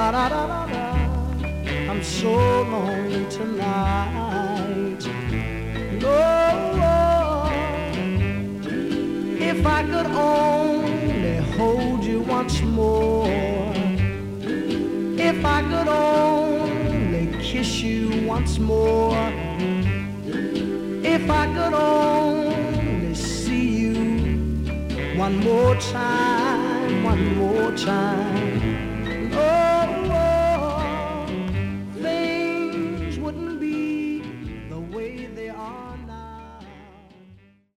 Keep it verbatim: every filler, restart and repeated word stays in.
da da da da. I'm so lonely tonight. Lord, if I could only hold you once more, if I could only kiss you once more, if I could only see you one more time, one more time.